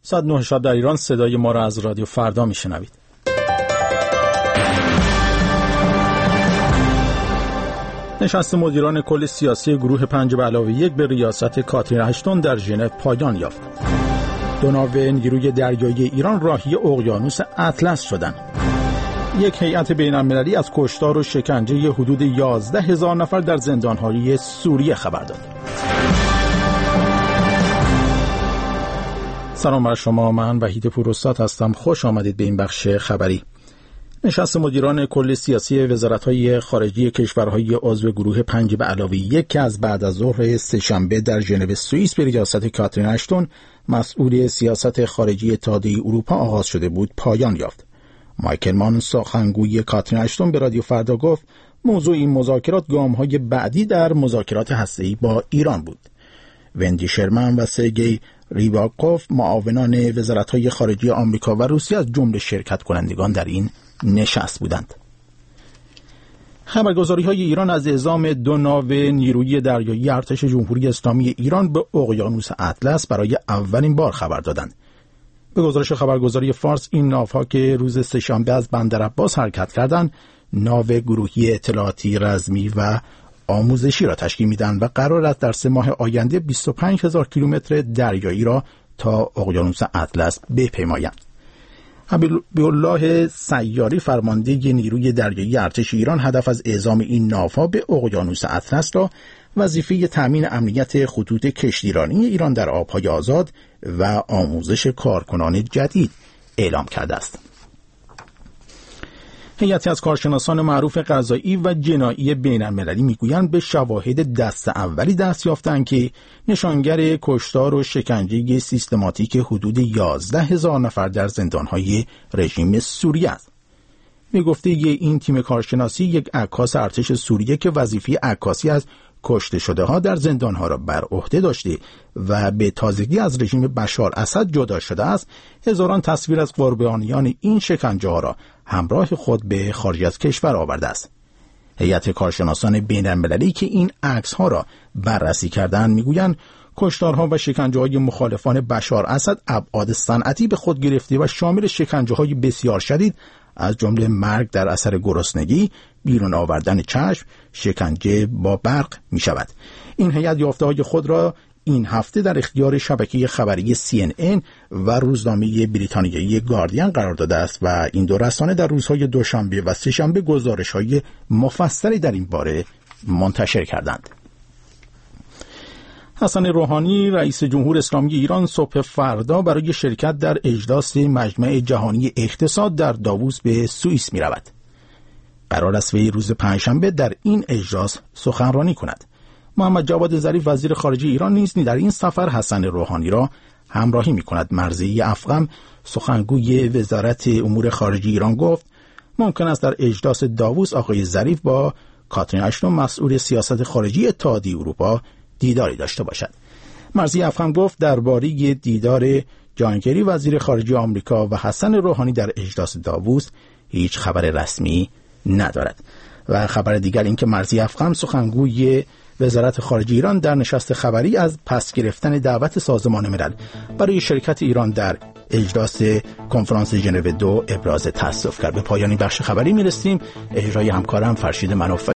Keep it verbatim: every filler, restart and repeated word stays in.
ساعت نه شب در ایران صدای ما را از رادیو فردا میشنوید. نشست مدیران کل سیاسی گروه پنج به علاوه یک به ریاست کاترین اشتون در ژنو پایان یافت. دو ناو نیروی دریایی ایران راهی اقیانوس اطلس شدند. یک هیئت بین‌المللی از کشتار و شکنجه حدود یازده هزار نفر در زندان‌های سوریه خبر داد. سلام بر شما، من وحید پوراستاد هستم. خوش آمدید به این بخش خبری. نشست مدیران کل سیاسی وزارت‌های خارجه کشورهای عضو گروه پنج به علاوه یک که از بعد از ظهر سه‌شنبه در ژنو سوئیس به ریاست کاترین اشتون مسئول سیاست خارجی اتحادیه اروپا آغاز شده بود پایان یافت. مایکل مان، سخنگوی کاترین اشتون، به رادیو فردا گفت موضوع این مذاکرات گام‌های بعدی در مذاکرات هسته‌ای با ایران بود. وندی شرمن و سرگئی ریباکوف، معاونان وزارت‌های خارجه آمریکا و روسیه، از جمله شرکت کنندگان در این نشست بودند. خبرگزاری‌های ایران از اعزام دو ناو نیروی دریایی ارتش جمهوری اسلامی ایران به اقیانوس اطلس برای اولین بار خبر دادند. به گزارش خبرگزاری فارس، این ناوها که روز سه‌شنبه از بندرعباس حرکت کردند، ناو گروهی اطلاعاتی رزمی و آموزشی را تشکیل میدن و قرار است در سه ماه آینده بیست و پنج هزار کیلومتر دریایی را تا اقیانوس اطلس بپیمایند. حبیبالله سیاری، فرمانده نیروی دریایی ارتش ایران، هدف از اعزام این ناوها به اقیانوس اطلس را وظیفه تأمین امنیت خطوط کشتیرانی ایران در آبهای آزاد و آموزش کارکنان جدید اعلام کرده است. هیئتی از کارشناسان معروف قضایی و جنایی بین‌المللی میگویند به شواهد دست اولی دست یافتند که نشانگر کشتار و شکنجه سیستماتیک حدود یازده هزار نفر در زندان‌های رژیم سوریه است. به گفته این تیم کارشناسی، یک عکاس ارتش سوریه که وظیفه عکاسی از کشته شده ها در زندان‌ها را بر عهده داشته و به تازگی از رژیم بشار اسد جدا شده است، هزاران تصویر از قربانیان این شکنجه ها را همراه خود به خارج از کشور آورده است. هیئت کارشناسان بین‌المللی که این عکس ها را بررسی کردند میگویند کشتارها و شکنجه های مخالفان بشار اسد ابعاد صنعتی به خود گرفته و شامل شکنجه های بسیار شدید از جمله مرگ در اثر گرسنگی، بیرون آوردن چشم، شکنجه با برق می شود. این هیئت یافته‌های خود را این هفته در اختیار شبکه خبری سی ان ان و روزنامه بریتانیایی گاردین قرار داده است و این دو رسانه در روزهای دوشنبه و سه‌شنبه گزارش‌های مفصلی در این باره منتشر کردند. حسن روحانی، رئیس جمهور اسلامی ایران، صبح فردا برای شرکت در اجلاس مجمع جهانی اقتصاد در داووس به سوئیس می رود. قرار است وی روز پنجشنبه در این اجلاس سخنرانی کند. محمد جواد ظریف، وزیر خارجه ایران، نیز در این سفر حسن روحانی را همراهی می کند. مرضیه افغم، سخنگوی وزارت امور خارجه ایران، گفت ممکن است در اجلاس داووس آقای ظریف با کاترین اشتون، مسئول سیاست خارجی اتحادیه اروپا، دیداری داشته باشد. مرضیه افغان گفت درباره دیدار جان کری، وزیر خارجه آمریکا، و حسن روحانی در اجلاس داووس هیچ خبر رسمی ندارد. و خبر دیگر این که مرضیه افغان، سخنگوی وزارت خارجه ایران، در نشست خبری از پس گرفتن دعوت سازمان ملل برای شرکت ایران در اجلاس کنفرانس ژنو دو ابراز تأسف کرد. به پایان بخش خبری میرسیم. اجرای همکارم فرشید منوف